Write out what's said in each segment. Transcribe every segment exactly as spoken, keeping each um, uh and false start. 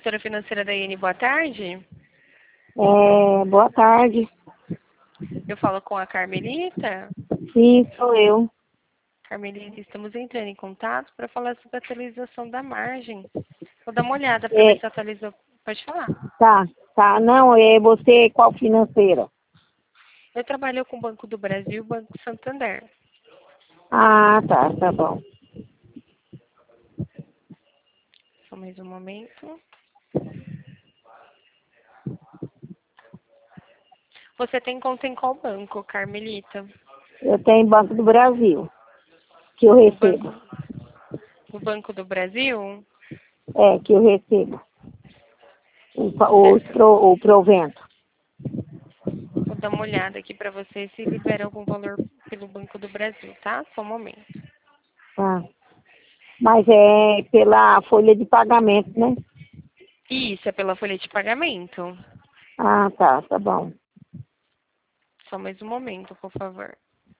gestora financeira da I N, boa tarde. É, boa tarde. Eu falo com a Carmelita. Sim, sou eu. Carmelita, estamos entrando em contato para falar sobre a atualização da margem. Vou dar uma olhada para ver É, se atualizou. Pode falar. tá, tá. Não, é você qual financeira? Eu trabalho com o Banco do Brasil e o Banco Santander. Ah, tá, tá bom. Só mais um momento. Você tem conta em qual banco, Carmelita? Eu tenho Banco do Brasil, que eu O recebo. Banco, o Banco do Brasil? É, que eu recebo. O, pa- o, Certo. pro- o provento. Vou dar uma olhada aqui para você se libera algum valor pelo Banco do Brasil, tá? Só um momento. Tá. Mas é pela folha de pagamento, né? Isso, é pela folha de pagamento. Ah, tá, tá bom. Só mais um momento, por favor.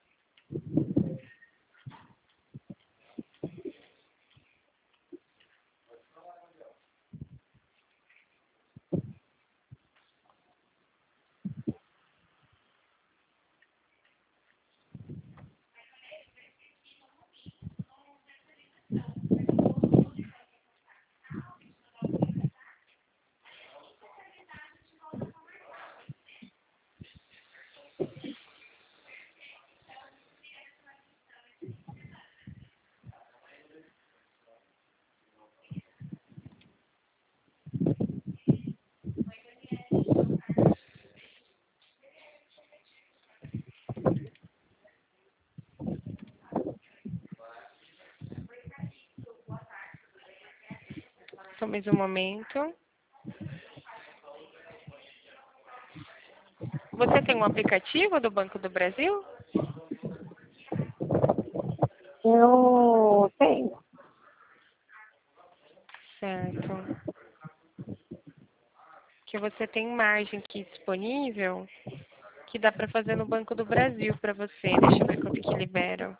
Só mais um momento. Você tem um aplicativo do Banco do Brasil? Eu tenho. Certo. Que você tem margem aqui disponível que dá para fazer no Banco do Brasil para você. Deixa eu ver quanto que libera.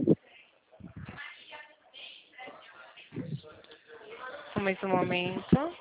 Só mais um momento.